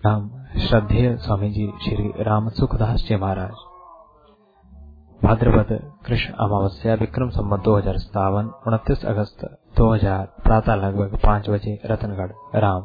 राम श्रद्धेय स्वामी जी श्री राम सुखदास जी महाराज। भाद्रपद कृष्ण अमावस्या विक्रम संवत 2057 29 अगस्त 2000 प्रातः लगभग 5 बजे रतनगढ़। राम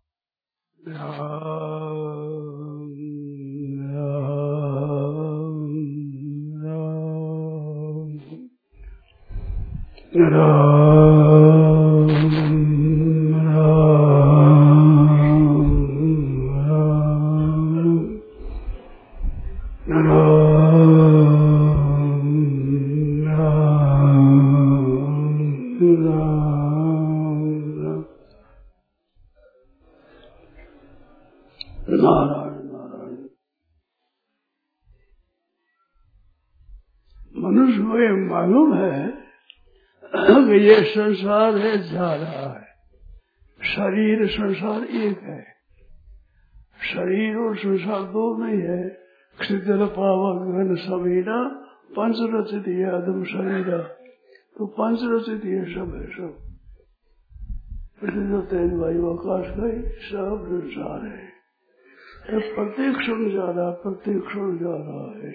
मनुष्य को ये मालूम है कि ये संसार है, जा रहा है। शरीर संसार एक है, शरीर और संसार दो नहीं है। क्षितिल पावक घन समीरा पंच रचित आदम शरीरा, तो पंच रचित ये सब है। सब पृथ्वी जो तेज वायु आकाश का सब संसार है। ये प्रत्येक क्षण जा रहा, प्रत्येक क्षण जा रहा है,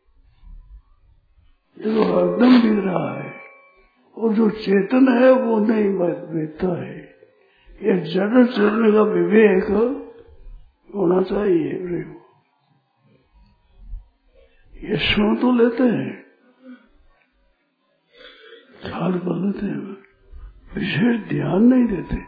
जो हरदम बीत रहा है। और जो चेतन है वो नहीं बीतता है। ये जड़ चेतन का विवेक होना चाहिए। ये सुन तो लेते हैं, ख्याल कर लेते हैं, विशेष ध्यान नहीं देते।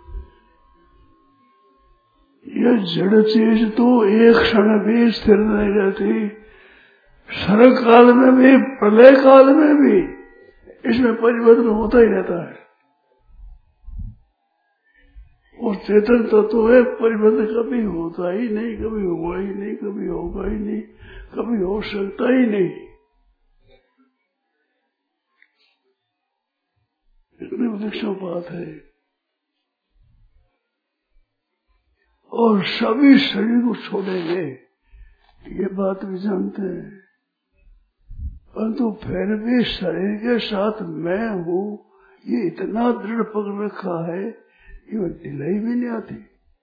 ये जड़ चीज तो एक क्षण भी स्थिर नहीं रहती। सर्ग काल में भी, प्रलय काल में भी इसमें परिवर्तन होता ही रहता है। और चेतन तत्व है, परिवर्तन कभी होता ही नहीं, कभी हुआ ही नहीं, कभी होगा ही नहीं, कभी हो सकता ही नहीं। इतनी विलक्षण बात है। और सभी शरीर को छोड़ेंगे, ये बात भी जानते हैं, परंतु फिर भी शरीर के साथ मैं हूँ ये इतना दृढ़ पकड़ रखा है, ये ढिलाई भी नहीं आती।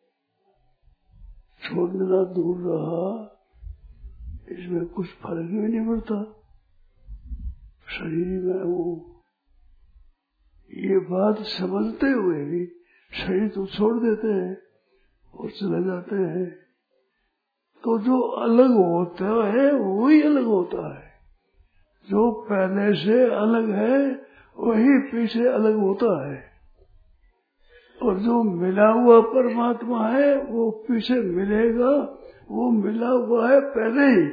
छोड़ना दूर रहा, इसमें कुछ फर्क भी नहीं पड़ता। शरीर में हूँ ये बात समझते हुए भी शरीर तो छोड़ देते हैं और चले जाते हैं। तो जो अलग होता है वही अलग होता है। जो पहले से अलग है वही पीछे अलग होता है। और जो मिला हुआ परमात्मा है वो पीछे मिलेगा, वो मिला हुआ है पहले ही।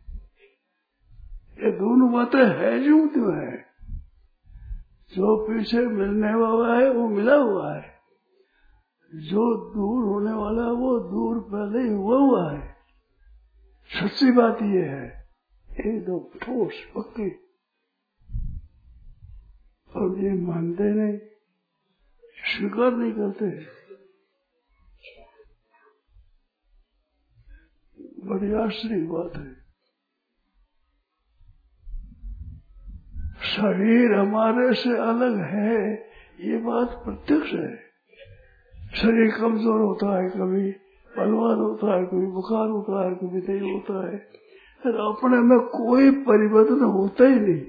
ये दोनों बातें है जो क्यों है। जो पीछे मिलने वाला है वो मिला हुआ है, जो दूर होने वाला है वो दूर पहले ही हुआ है। सच्ची बात ये है, एकदम ठोस पक्की। और ये मानते नहीं, स्वीकार नहीं करते। बड़ी आश्चर्य बात है। शरीर हमारे से अलग है ये बात प्रत्यक्ष है। शरीर कमजोर होता है, कभी बलवान होता है, कभी बुखार होता है, कभी नहीं होता है। फिर अपने में कोई परिवर्तन होता ही नहीं।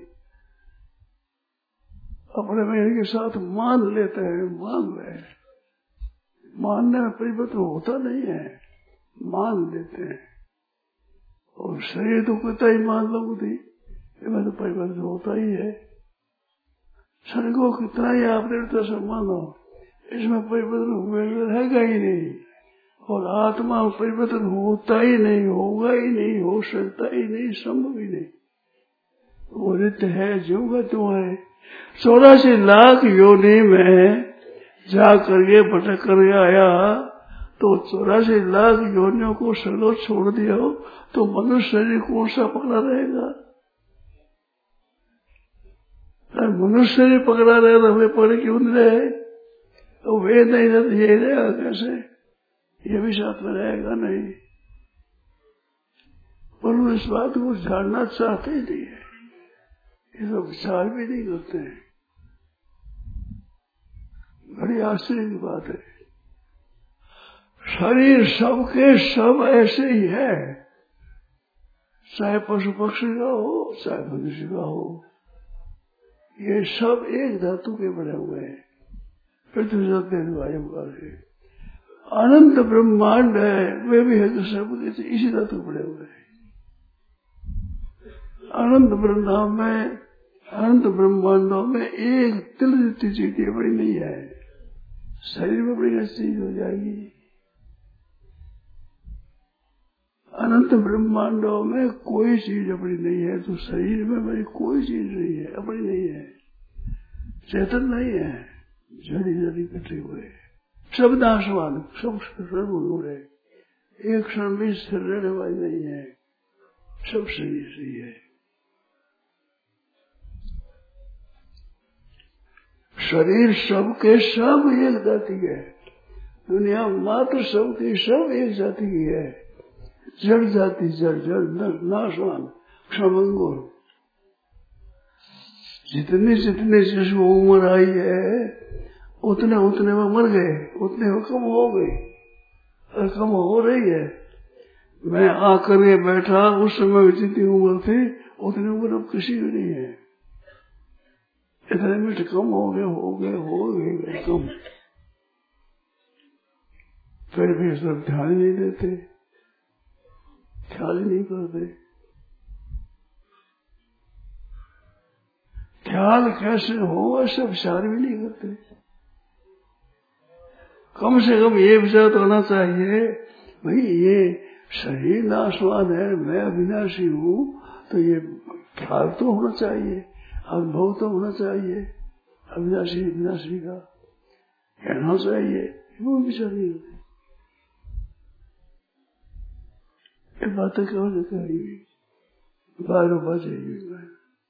अपने में इनके साथ मान लेते हैं, मान रहे हैं। मानने में परिवर्तन होता नहीं है, मान लेते हैं। और शरीर तो कितना ही मान लो बुद्धि, इसमें तो परिवर्तन होता ही है। शरीर को कितना ही आप दृढ़ता से मानो, इसमें परिवर्तन रहेगा ही नहीं। और आत्मा में परिवर्तन होता ही नहीं, होगा ही नहीं, हो सकता ही नहीं, संभव ही नहीं। वो नित्य है, जो का त्यों है। 84 लाख योनि में जा करके भटक कर आया, तो 84 लाख योनियों को सगो छोड़ दिया तो मनुष्य शरीर कौन सा पकड़ा रहेगा। मनुष्य शरीर पकड़ा रहेगा, हमें पकड़े क्यों नहीं रहे। तो वे नहीं रहते, ये रहेगा कैसे, ये भी साथ में रहेगा नहीं। पर वो इस बात को जानना चाहते ही नहीं है, ये तो विचार भी नहीं करते हैं। बड़ी आश्चर्य की बात है। शरीर सबके सब ऐसे ही है, चाहे पशु पक्षी का हो चाहे मनुष्य का हो, ये सब एक धातु के बने हुए हैं। पृथ्वी वायु अनंत ब्रह्मांड है, वे भी है तो सब इसी धातु बने हुए हैं। अनंत ब्रह्मांड में, अनंत ब्रह्मांडों में एक तिल जितनी चीज बड़ी नहीं है। शरीर में बड़ी अच्छी चीज हो जाएगी। अनंत ब्रह्मांडों में कोई चीज अपनी नहीं है, तो शरीर में मेरी कोई चीज नहीं है, अपनी नहीं है, चेतन नहीं है, जड़ी जड़ी कटे हुए, सब नाशवान, सब सर्वगुण है, एक क्षण भी स्थिर रहने वाली नहीं है, सब शरीर से ही है। शरीर सबके सब एक जाति है, दुनिया मात्र सबके सब एक जाति की है। जड़ जाति जड़ जड़ नाशवान क्षमंगुर, जितने जितने जिसको उम्र आई है उतने उतने में मर गए, उतने में कम हो गए और कम हो रही है। मैं आकर के बैठा उस समय जितनी उम्र थी उतनी उम्र अब किसी भी नहीं है। इतने मिनट कम हो गए कम, फिर भी इस तरफ ध्यान नहीं देते, ख्याल ही नहीं करते। ख्याल कैसे हो ऐसा विचार भी नहीं करते। कम से कम ये विचार तो होना चाहिए, भाई ये शरीर नाशवान है, मैं अविनाशी हूँ, तो ये ख्याल तो होना चाहिए, अनुभव तो होना चाहिए अविनाशी विनाशी का, कहना चाहिए। वो विचार नहीं होते। ये बातें क्यों नहीं कहेंगी? 12 बजेगी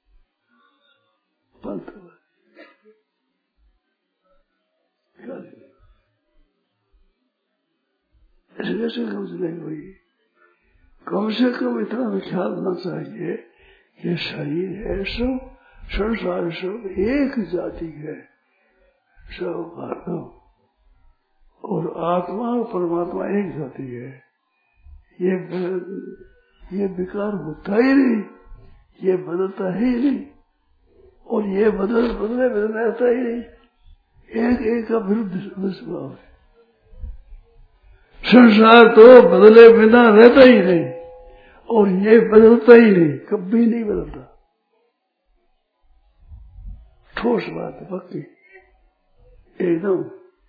ऐसे कैसे समझ हुई? कम से कम इतना भी ख्याल होना चाहिए कि शरीर है सब, संसार सब एक जाति है, सब भागव, और आत्मा और परमात्मा एक जाति है। ये विकार होता ही नहीं, ये बदलता ही नहीं, और ये बदले रहता ही नहीं, एक एक का विरुद्ध स्वभाव है। संसार तो बदले बिना रहता ही नहीं, और ये बदलता ही नहीं, कभी नहीं बदलता। ठोस बात है, पक्की एकदम।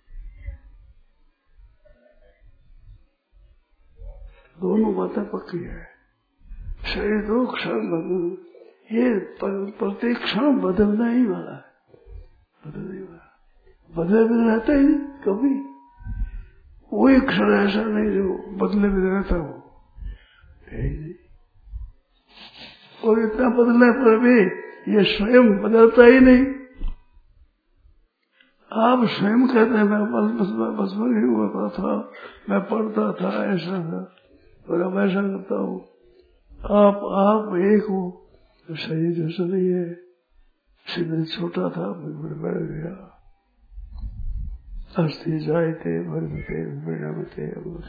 दोनों बातें पक्की है। शरीर तो क्षण बदल, ये प्रत्येक क्षण बदलना ही वाला है, बदलने वाला, बदले बिना रहता ही नहीं कभी। कोई क्षण ऐसा नहीं जो बदले बिना रहता हो, और इतना बदलने पर भी ये स्वयं बदलता ही नहीं। आप स्वयं कहते हैं मैं बस नहीं हुआ था, मैं पढ़ता था, ऐसा था, और अब ऐसा करता हूँ। आप एक हो, तो शरीर जैसा नहीं है। शरीर छोटा था, फिर बढ़ गया। अस्थि जाए थे, भरते परिणामते,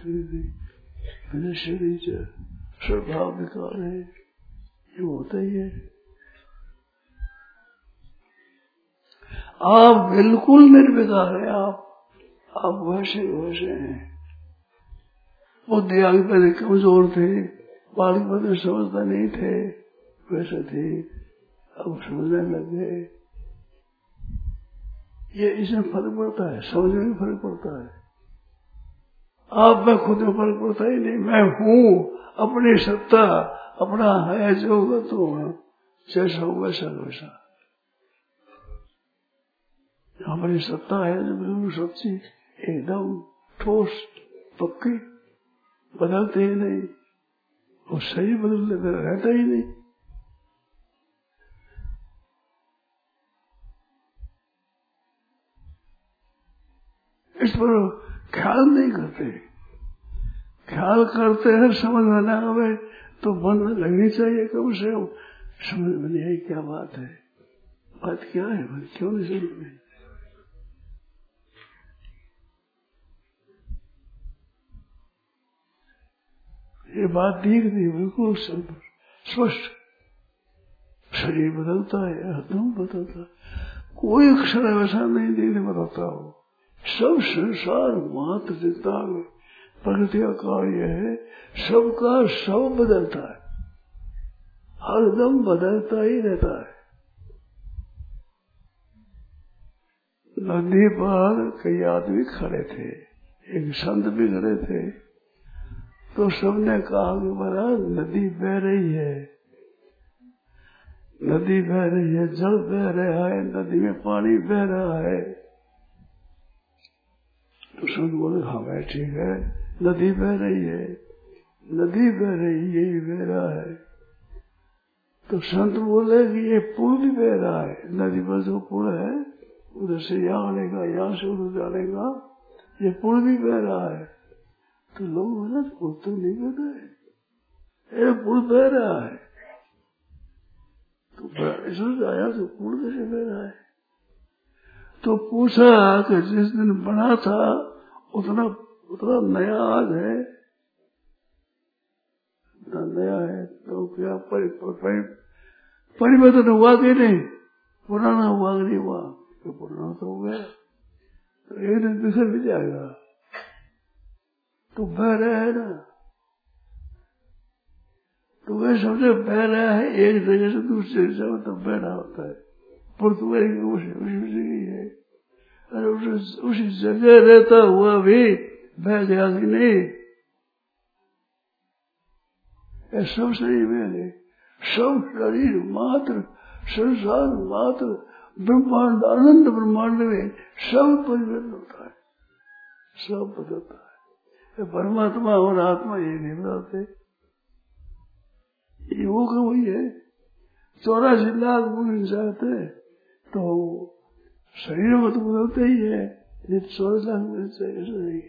शरीर स्वभाव विकार है, ये होता ही है। आप बिल्कुल निर्विकार है, आप वैसे वैसे हैं। बुद्धि आगे पहले कमजोर थे, बालक पहले समझता नहीं थे, वैसे थे, अब समझने लग गए। ये इसमें फर्क पड़ता है, समझने में फर्क पड़ता है। आप में खुद में फर्क पड़ता ही नहीं। मैं हूँ, अपनी सत्ता, अपना है जो तो जैसा हो वैसा वैसा, हमारी सत्ता है जो बिल्कुल सच्ची, एकदम ठोस पक्की, बदलते ही नहीं, और सही बदलने रहता ही नहीं। इस पर ख्याल नहीं करते। ख्याल करते हैं, समझ में ना आवे तो मन में लगनी चाहिए कम से कम, समझ में नहीं आई क्या बात है, बात क्या है, क्यों नहीं समझ में। ये बात दिखती बिल्कुल स्पष्ट। शरीर बदलता है, हरदम बदलता है, कोई क्षण ऐसा नहीं देखने में रहता हो। सब संसार मात्र जितना प्रकृति का कार्य है, सबका सब बदलता है, हरदम बदलता ही रहता है। नदी पर कई आदमी खड़े थे, एक संत भी खड़े थे, तो सबने कहा कि महाराज नदी बह रही है, नदी बह रही है, जल बह रहा है, नदी में पानी बह रहा है। तो संत बोले हाँ भाई ठीक है, नदी बह रही है, नदी बह रही है, यही बह रहा है। तो संत बोले कि ये पुल भी बह रहा है, नदी पर जो पुल है उधर से यहाँ आनेगा, यहाँ से उधर जानेगा, ये पुल भी बह रहा है। तो लोग बोले पुल तो नहीं बह रहा है, ये पुल बह रहा है। तो आया तो पुल कैसे बह रहा है? तो पूछा कि जिस दिन बना था उतना नया आज है, उतना नया है, तो क्या परिवर्तन हुआ कि नहीं? पुराना हुआ कि नहीं हुआ? तो पुराना तो हो गया, तो एक दिन बिखर भी जाएगा। तो बह रहा है ना, तो वह समझे बह रहा है एक जगह से दूसरी जगह, तो बह रहा होता है। पुर्तगाली उसी जगह है, अरे उसी जगह रहता हुआ भी बह गया कि नहीं? ये सब शरीर में है, सब शरीर मात्र, संसार मात्र, ब्रह्मांड, अनंत ब्रह्मांड में सब परिवर्तन होता है, सब बदलता है। परमात्मा और आत्मा ये नहीं बदलते, ये वो का वही है। 84 लाख गुण चाहते तो शरीर में तो बदलते ही है, नहीं 24 लाख गुण चाहिए।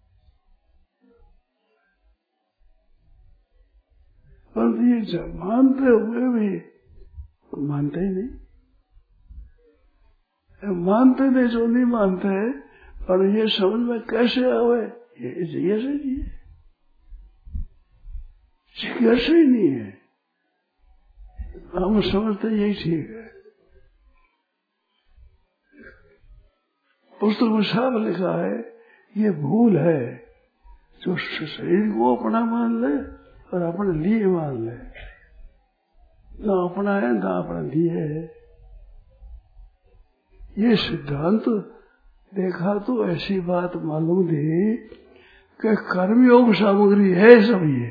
पर ये मानते हुए भी मानते ही नहीं, मानते नहीं जो नहीं मानते, पर ये समझ में कैसे आवे, ये सही नहीं है, कैसे ही नहीं है। हम समझते यही ठीक है। पुस्तक में साफ लिखा है ये भूल है जो शरीर को अपना मान ले और अपने लिए मान ले, ना अपना है ना अपने लिए है। ये सिद्धांत देखा तो ऐसी बात मालूम थी कि कर्मयोग सामग्री है सब, ये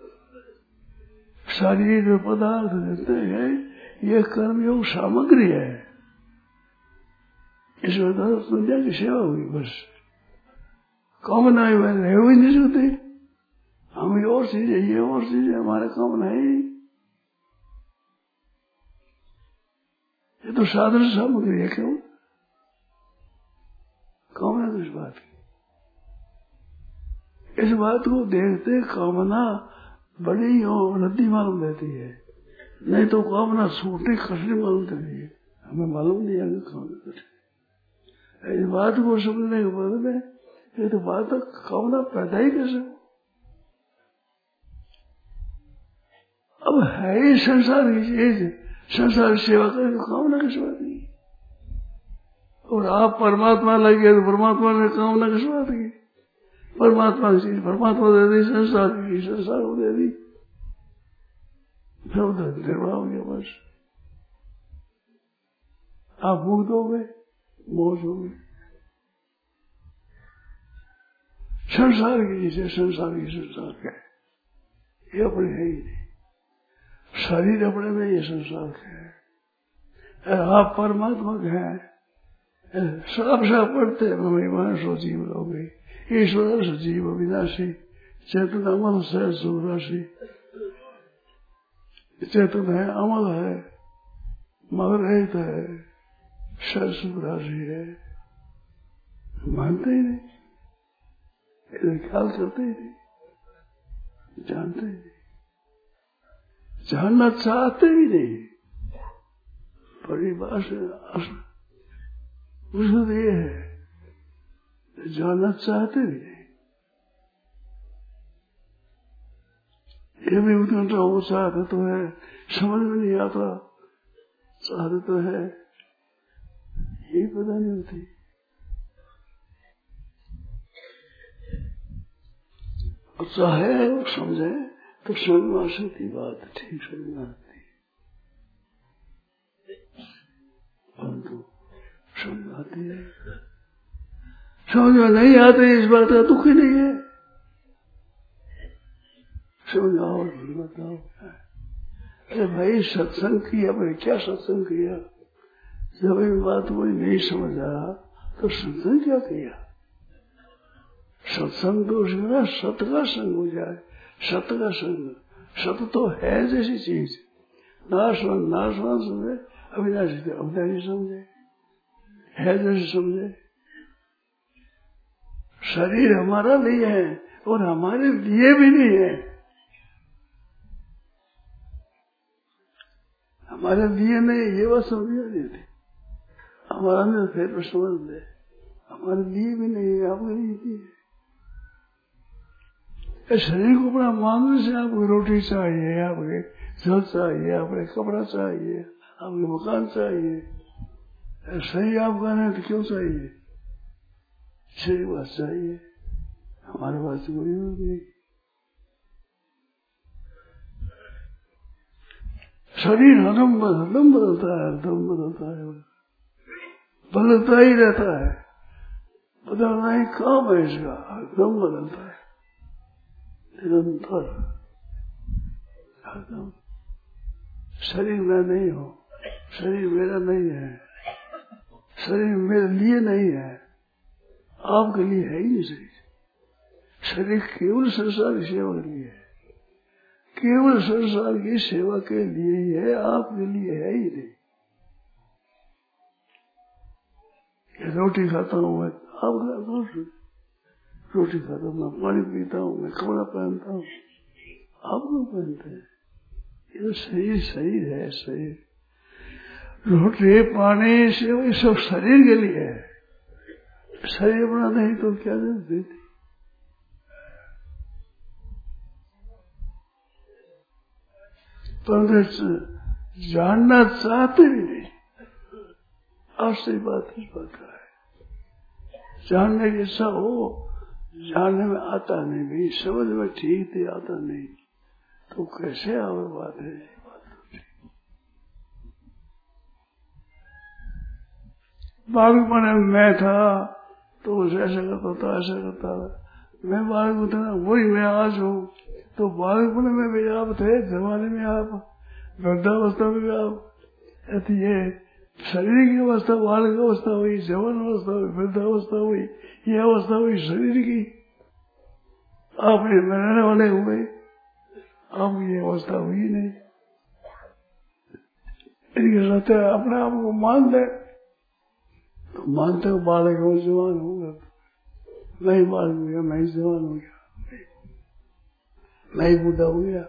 शरीर में पदार्थ देते हैं, ये कर्मयोग सामग्री है। इसमें तो दुनिया की सेवा हुई, बस कामना रहे हुई नहीं सकते। हम ये और चीज है, ये और चीज है, हमारे कामना है ही। ये तो साधन सामग्री है, क्यों कामना किस बात की? इस बात को देखते कामना बड़ी और रद्दी मालूम देती है, नहीं तो कामना सूटी खसरी मालूम देती है। हमें मालूम नहीं है कामना कुछ। इस बात को समझने के बाद में ये तो बात कामना पैदा ही कैसे? अब है ही संसार की चीज, संसार सेवा करें तो कामना किस बात की? और आप परमात्मा लगे तो परमात्मा ने कामना किस बात की? परमात्मा की चीज परमात्मा दे दी, संसार की संसार को दे दी, सब निर्वाह हो गया। बस आप मुक्त हो गए, मौज हो गई। संसार की चीज है, संसार की संसार का है, ये अपने है ही नहीं। शरीर अपने में ये संसार का है, आप परमात्मा के हैं। साफ साफ पढ़ते हैं, सो जीव लोगे ईश्वर सजीव अविनाशी, चेतन अमल से सुराशि। चेतन है, अमल है, मगर रहित है, सुख राशि है। मानते ही नहीं, इधर ख्याल करते ही नहीं, जानते ही नहीं, जानना चाहते ही नहीं। परिभाषा उसमें ये है, जानना चाहते भी नहीं। ये भी उत्कंठा हो चाहते तो है, समझ में नहीं आता, चाहते तो है, ये पता नहीं होती। और चाहे और समझे तो समझ में आ सकती बात, ठीक समझ में आती, परंतु समझ में आती है, समझ में नहीं आते इस बात का दुख ही नहीं है। समझ आओ बताओ, अरे भाई सत्संग किया, भाई क्या सत्संग किया, जब ये बात कोई नहीं समझा तो सत्संग क्या किया। सत्संग तो उसमें सत का संग हो जाए, सत का संग, सत तो है जैसी चीज, नाशवान नाशवान समझे, अविनाशी तो अविनाशी समझे, है जैसे समझे। शरीर हमारा नहीं है और हमारे लिए भी नहीं है, हमारे लिए नहीं, ये बात समझ नहीं थी। हमारा में फिर समझ ले, हमारे लिए भी नहीं है, आपके लिए भी है। शरीर को अपना मानने से आपको रोटी चाहिए, आपके जल चाहिए, आपके कपड़ा चाहिए, आपके मकान चाहिए, सही आप कहने तो क्यों चाहिए, सही बात चाहिए, हमारे पास कोई नहीं। शरीर हरदम बदलता है, हरदम बदलता है, बदलता ही रहता है, बदलना ही काम है इसका, हरदम बदलता है, निरंतर हरदम। शरीर मैं नहीं हूँ, शरीर मेरा नहीं है, शरीर मेरे लिए नहीं है, आपके लिए है ही नहीं शरीर। शरीर केवल संसार की सेवा के लिए है, केवल संसार की सेवा के लिए ही है, आपके लिए है ही नहीं। रोटी खाता हूँ मैं, आप खाता हूँ, रोटी खाता हूँ मैं, पानी पीता हूँ मैं, कपड़ा पहनता हूँ, आप लोग पहनते हैं, ये तो शरीर शरीर है, शरीर। रोटी पानी से सब शरीर के लिए है, शरीर बना नहीं तो क्या देती। परंतु जानना चाहते भी नहीं, आश्चर्य बात इस बात का है। जानने की इच्छा हो, जानने में आता नहीं, भी समझ में ठीक से आता नहीं, तो कैसे और बात है। बालकपन में मैं था तो ऐसा करता था, ऐसा करता था, मैं बालक में था, वही मैं आज हूँ। तो बालकपन में भी आप थे, जवानी में आप, वृद्धावस्था में भी आप, ये शरीर की अवस्था बालक अवस्था हुई, जवान अवस्था हुई, वृद्धावस्था हुई, ये अवस्था हुई शरीर की। आप मरने वाले हुए, आप ये अवस्था हुई नहीं। इनके रहते अपने आप को मान दे तो मानते हो बालक हो, जवान होगा, मैं ही बालक हो गया, मैं ही जवान हो गया, मैं ही बूढ़ा हो गया।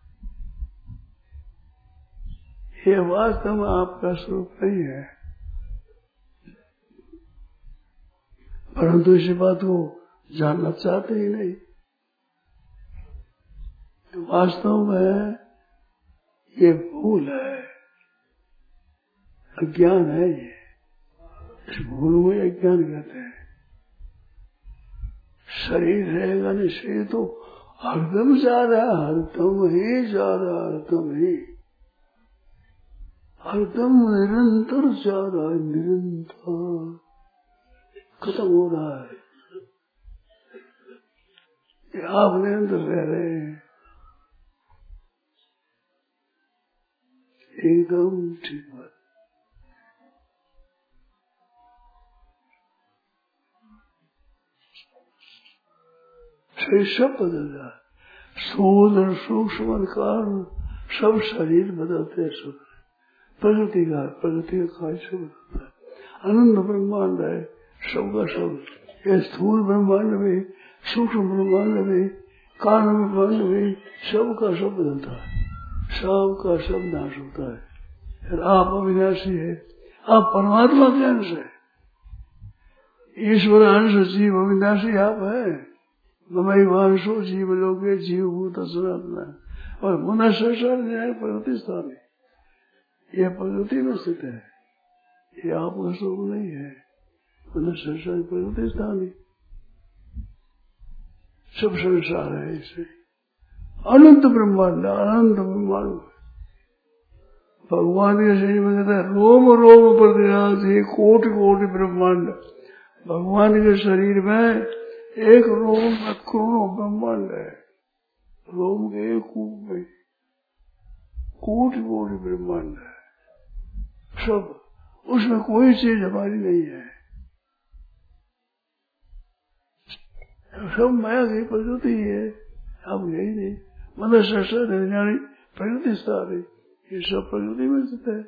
ये वास्तव में आपका स्वरूप नहीं है, परंतु इसी बात को जानना चाहते ही नहीं। वास्तव में ये भूल है, अज्ञान है, ये इस भूल में अज्ञान कहते हैं। शरीर रहेगा नहीं, शरीर तो हरदम जा रहा है, हरदम ही जा रहा है, हरदम ही, हरदम निरंतर जा रहा है, निरंतर खत्म हो रहा है। ये आप निरंतर रह रहे हैं, एकदम ठीक बात। शरीर सब बदल रहा है, स्थूल और सूक्ष्म कारण सब शरीर बदलते हैं, सब प्रकृति का कार्य से बदलता है। अनंत ब्रह्मांड है, सबका सब, ये स्थूल ब्रह्मांड में, सूक्ष्म ब्रह्मांड में, कारण ब्रह्मांड में, सबका सब बदलता है, सबका सब नाश होता है। फिर आप अविनाशी है, आप परमात्मा के अंश है, ईश्वर अंश, जीव अविनाशी आप है। ममैवांशो जीव लोके जीव भूत सनातना, और मनुष्य शरीर प्रकृति स्थान है, यह प्रकृति में स्थित है, ये आपका स्वरूप नहीं है। मनुष्य शरीर प्रकृति स्थान है, सब संसार है। इसे अनंत ब्रह्मांड, अनंत ब्रह्मांड भगवान के शरीर में कहता है रोम रोम प्रतिराज, कोटि कोटि ब्रह्मांड। भगवान के शरीर में एक रोम में करोड़ों ब्रह्मांड है, रोम के एक कूप में कोटि कोटि ब्रह्मांड है सब, उसमें कोई चीज हमारी नहीं है, सब माया की प्रकृति है, हम यही नहीं। मनुष्य शरीर प्रकृति स्थान है, ये सब प्रकृति में स्थित है,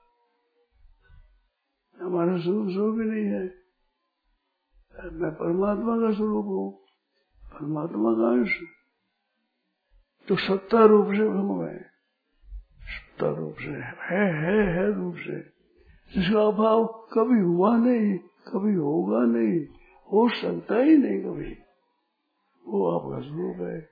हमारा स्वरूप भी नहीं है। मैं परमात्मा का स्वरूप हूँ, परमात्मा का अंश, तो सत्ता रूप से ब्रह्म है, सत्ता रूप से है रूप से, जिसका अभाव कभी हुआ नहीं, कभी होगा नहीं, हो सकता ही नहीं कभी, वो आपका स्वरूप है।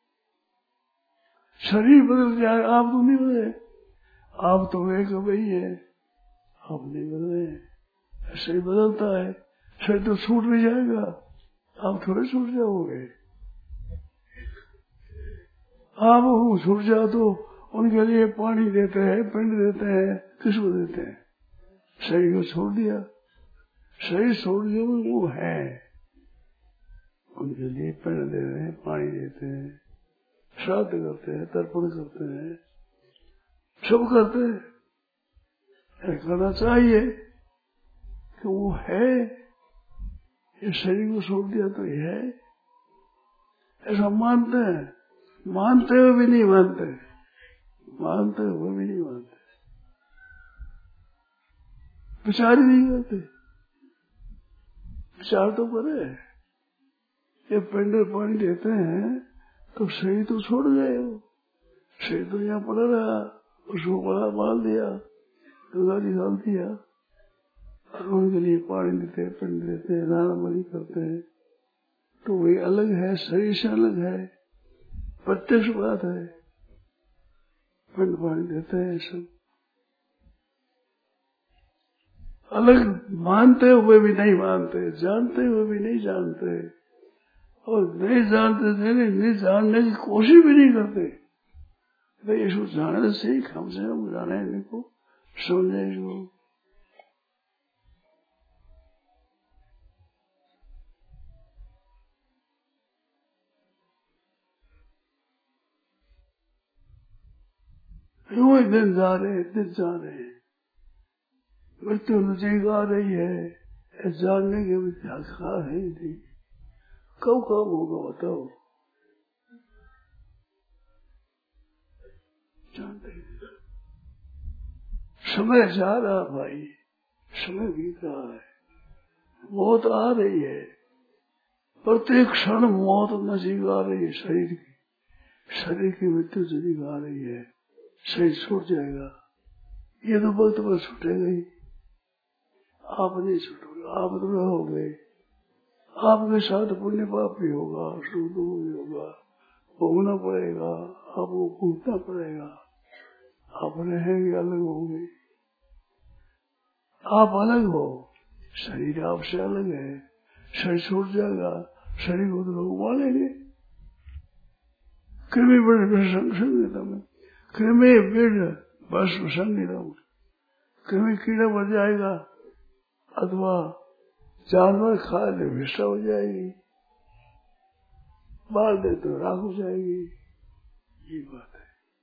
शरीर बदल जाए, आप तो नहीं बदले, आप तो एक वही है, आप नहीं बदले, शरीर बदलता है, शरीर तो छूट भी जाएगा, आप थोड़े छूट जाओगे। आप छूट जाओ तो उनके लिए पानी देते हैं, पिंड देते हैं, किसको देते हैं? शरीर को छोड़ दिया, शरीर छोड़ दिया वो है, उनके लिए पिंड दे रहे हैं, पानी देते हैं, श्राद्ध करते हैं, तर्पण करते हैं, सब करते हैं। करना चाहिए कि वो है, ये शरीर को छोड़ दिया तो ये है, ऐसा मानते हैं, मानते हुए भी नहीं मानते, मानते हुए भी नहीं मानते, विचार ही नहीं करते। विचार तो करे, ये पिंड पानी देते हैं तो शरीर तो छोड़ गए, शरीर तो यहाँ पड़ा रहा, उसको बड़ा माल दिया, गंगा जी डाल दिया, और उनके लिए पानी देते हैं, पिंड देते हैं, नानामली करते हैं, तो वही अलग है, शरीर से अलग है, प्रत्यक्ष बात है। पिंड पानी देते हैं सब अलग, मानते हुए भी नहीं मानते, जानते हुए भी नहीं जानते, और नहीं जानते नहीं जानने की कोशिश भी नहीं करते। भाई इसको जानने से कम से कम जाने इनको समझे इसको। यूं ही दिन जा रहे, दिन जा रहे, मृत्यु नजदीक आ रही है, जानने के भी अधिकार है नहीं, कब कब होगा बताओ, जानते नहीं। समय जा रहा भाई, समय बीत रहा है, मौत आ रही है, प्रत्येक क्षण मौत नजदीक आ रही है, शरीर की मृत्यु नजदीक आ रही है, शरीर छूट जाएगा, ये तो वक्त पर छूटेगा ही, आप नहीं छूटोगे, आप तो रहोगे, आपके साथ पुण्य पाप भी होगा, सुख भी होगा, भोगना पड़ेगा, आपको भूगतना पड़ेगा, आप रहेंगे, अलग होंगे, आप अलग हो, शरीर आपसे अलग है, शरीर छूट जाएगा, शरीर को तो लोग मालेंगे, कृमि बड़ संगीतम, कृमि बिड़ बस संगीतम, कृमि कीड़ा बढ़ जाएगा, अथवा जानवर खा ले विषा हो जाएगी, बाल दे तो राख हो जाएगी, ये बात है।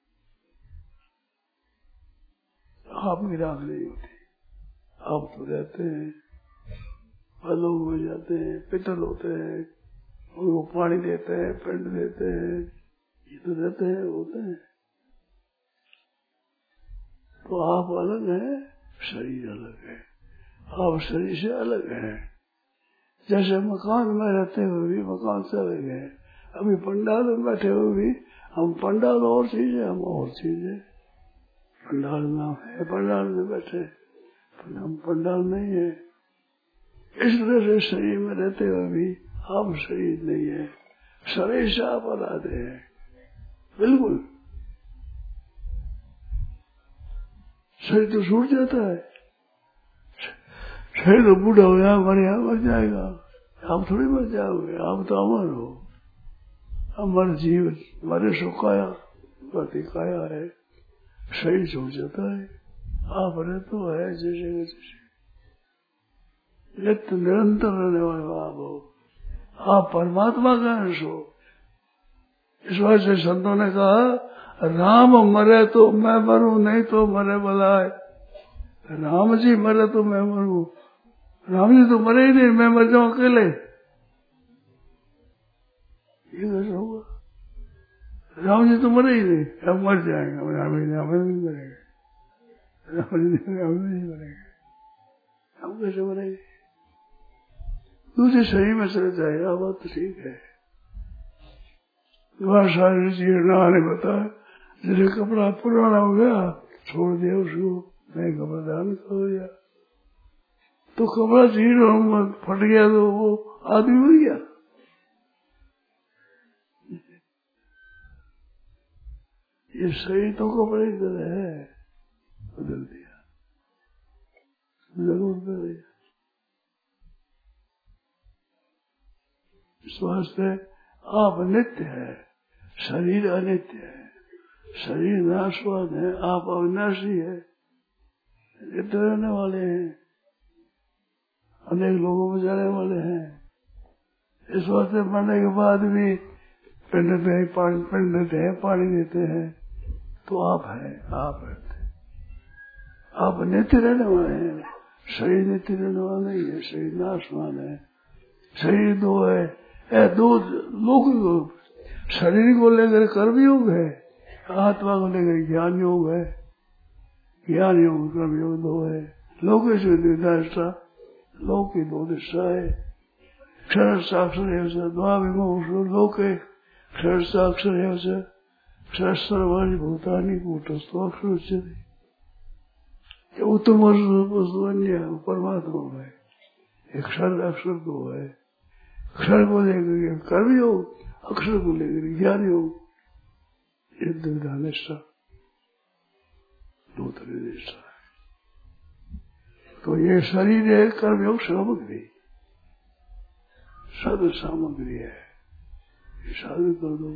आपकी राख नहीं होती, आप तो रहते हैं, फलों हो जाते हैं, पितल होते हैं, उनको पानी देते हैं, पिंड देते हैं, ये तो रहते हैं, होते हैं। तो आप अलग हैं, शरीर अलग है, आप शरीर से अलग है। जैसे मकान में रहते हुए भी मकान से अलग है, अभी पंडाल में बैठे हुए भी हम पंडाल और चीज है, हम और चीज है। पंडाल में है, पंडाल में बैठे, हम पंडाल नहीं है। इस तरह से शरीर में रहते हुए भी आप शरीर नहीं है, शरीर से आप अलग है, बिल्कुल शरीर तो छूट जाता है। शरीर तो बूढ़ा हो गया, मर जाएगा। आप थोड़ी मर जाओगे, आप तो अमर हो। अमर जीव मरे सो काया, प्रति काया है। शरीर छूट जाता है, आप रहे तो है जैसे जैसे नित्य निरंतर रहने वाले आप हो। आप परमात्मा का अंश हो। इस बात से संतों ने कहा राम मरे तो मैं मरूं, नहीं तो मरे भलाए। राम जी मरे तो मैं मरूं, राम जी तो मरे ही नहीं, मैं मर जाऊं अकेले, ये कैसे होगा? राम जी तो मरे ही नहीं, हम मर जाएंगे, राम जी नहीं मरेंगे, राम जी नहीं मरेंगे, हम कैसे मरेंगे? दूसरे शरीर में चले जाएगा, बात तो ठीक है। सारी जीर्ण ने बताया जैसे कपड़ा पुराना हो गया, छोड़ दिया उसको, नए कपड़ा दान कर दिया, तो कपड़ा जीर्ण फट गया तो वो आदमी हो गया। ये सही तो कपड़े की तरह है, बदल दिया, जरूर कर दिया। इस वास्ते आप नित्य है, शरीर अनित्य है, शरीर नाशवान है, आप अविनाशी है, नित्य रहने वाले हैं, अनेक लोगों में जाने वाले हैं। इस वास्ते मरने के बाद भी पिंड देते हैं, पानी देते हैं, तो आप है, आप रहते, आप नित्य रहने वाले हैं। शरीर नित्य रहने वाला नहीं है, शरीर नाशवान है। शरीर दो है, दो लोग शरीर को लेकर कर्म योग है, आत्मा को लेकर ज्ञान योग है। ज्ञान योग कर्म योग दो है। लोकेश विदिष्टा, लोक की दो दिशा है। क्षर साक्षर द्वाभिमो लोके क्षर साक्षर क्षर सर्वाणी भूतानी कूटस्थो अक्षर। उत्तम अन्य परमात्मा है, क्षर अक्षर दो है। क्षर को लेकर कर्म योग, अक्षर को लेकर ज्ञान योग, ये द्विधा निष्ठा, दो तरह निष्ठा है। तो ये शरीर है कर्म योग सामग्री, सद सामग्री है, ये साधन कर दो।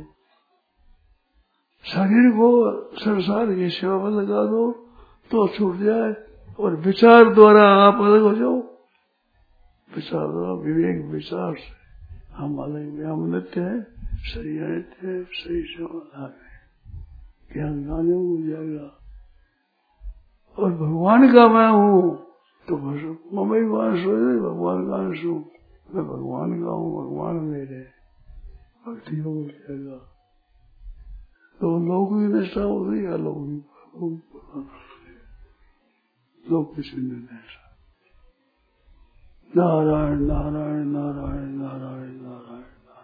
शरीर को संसार की सेवा में लगा दो तो छूट जाए, और विचार द्वारा आप अलग हो जाओ। विचार द्वारा, विवेक विचार से हम अलग, हम नित्य है, शरीर नित्य है, शरीर से अलग है, ज्ञान ज्ञान हो जाएगा। और भगवान का मैं हूँ तो बस मम्मी वांश हो जाए, भगवान का अंश हूँ, मैं भगवान का हूँ, भगवान मेरे, भक्ति हो जाएगा। तो लोग की निष्ठा हो गई, या लोग किसी ने निष्ठा। नारायण नारायण नारायण नारायण नारायण।